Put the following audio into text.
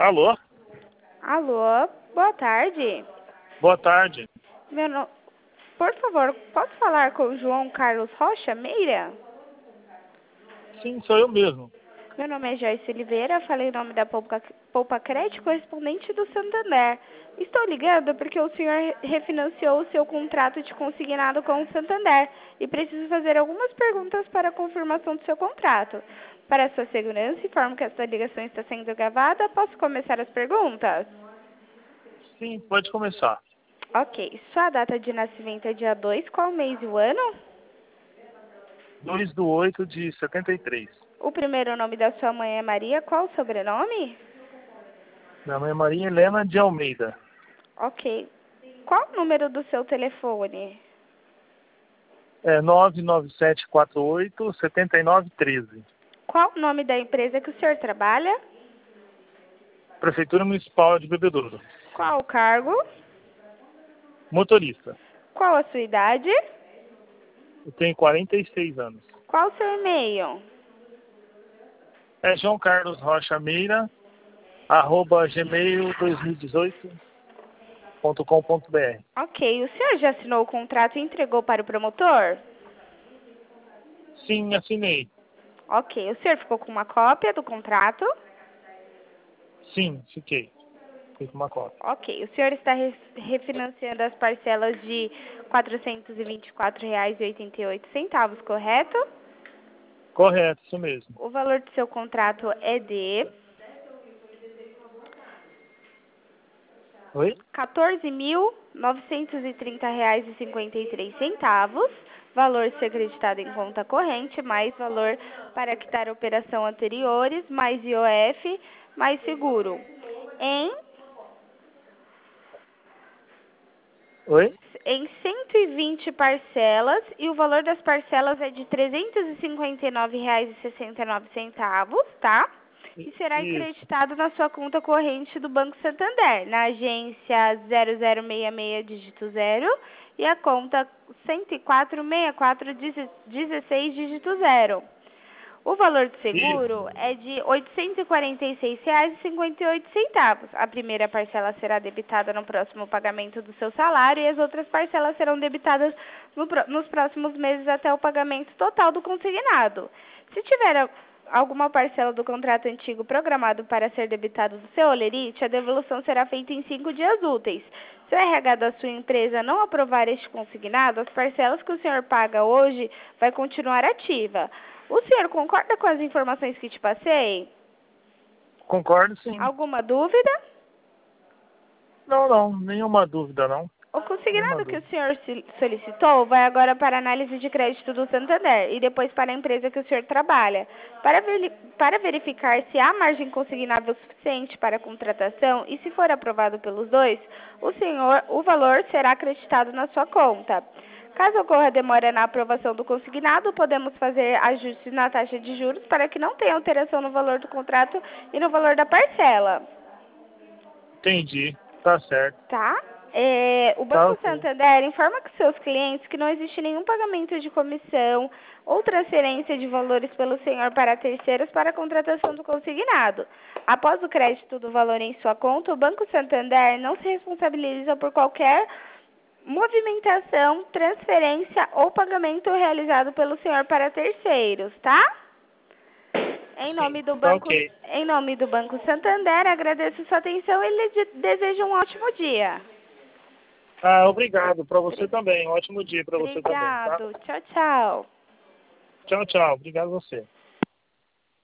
Alô? Alô, boa tarde. Boa tarde. Meu no... Por favor, posso falar com o João Carlos Rocha Meira? Sim, sou eu mesmo. Meu nome é Joyce Oliveira, falei em nome da Poupa Crédito, correspondente do Santander. Estou ligando porque o senhor refinanciou o seu contrato de consignado com o Santander e preciso fazer algumas perguntas para a confirmação do seu contrato. Para sua segurança, informo que esta ligação está sendo gravada. Posso começar as perguntas? Sim, pode começar. Ok. Sua data de nascimento é dia 2, qual mês e o ano? 2/8/73. O primeiro nome da sua mãe é Maria, qual o sobrenome? Minha mãe é Maria Helena de Almeida. Ok. Qual o número do seu telefone? É 99748-7913. Qual o nome da empresa que o senhor trabalha? Prefeitura Municipal de Bebedouro. Qual o cargo? Motorista. Qual a sua idade? Eu tenho 46 anos. Qual o seu e-mail? É João Carlos Rocha Meira, @gmail2018.com.br. Ok. O senhor já assinou o contrato e entregou para o promotor? Sim, assinei. Ok. O senhor ficou com uma cópia do contrato? Sim, fiquei. Fiquei com uma cópia. Ok. O senhor está refinanciando as parcelas de R$ 424,88, correto? Correto, isso mesmo. O valor do seu contrato é de Oi? R$ 14.930,53, valor ser acreditado em conta corrente, mais valor para quitar operação anteriores, mais IOF, mais seguro. Em, Oi? em 120 parcelas, e o valor das parcelas é de R$ 359,69, tá? E será Isso. acreditado na sua conta corrente do Banco Santander, na agência 0066 dígito 0 e a conta 1046416 dígito 0. O valor do seguro Isso. é de R$ 846,58. A primeira parcela será debitada no próximo pagamento do seu salário e as outras parcelas serão debitadas nos próximos meses até o pagamento total do consignado. Se tiver alguma parcela do contrato antigo programado para ser debitado do seu holerite, a devolução será feita em 5 dias úteis. Se o RH da sua empresa não aprovar este consignado, as parcelas que o senhor paga hoje vai continuar ativa. O senhor concorda com as informações que te passei? Concordo, sim. Alguma dúvida? Não, nenhuma dúvida, não. O Nenhuma consignado que o dúvida. senhor solicitou vai agora para a análise de crédito do Santander e depois para a empresa que o senhor trabalha. Para verificar se há margem consignável suficiente para a contratação e se for aprovado pelos dois, o valor será acreditado na sua conta. Caso ocorra demora na aprovação do consignado, podemos fazer ajustes na taxa de juros para que não tenha alteração no valor do contrato e no valor da parcela. Entendi. Tá certo. Tá? O Tá Banco ok. Santander informa que seus clientes que não existe nenhum pagamento de comissão ou transferência de valores pelo senhor para terceiros para a contratação do consignado. Após o crédito do valor em sua conta, o Banco Santander não se responsabiliza por qualquer movimentação, transferência ou pagamento realizado pelo senhor para terceiros, tá? Em Sim, nome do tá Banco, ok. em nome do Banco Santander, agradeço sua atenção e lhe desejo um ótimo dia. Ah, obrigado. Para você Obri- também. Um ótimo dia para você também, tá? Obrigado. Tchau, tchau. Tchau, tchau. Obrigado a você.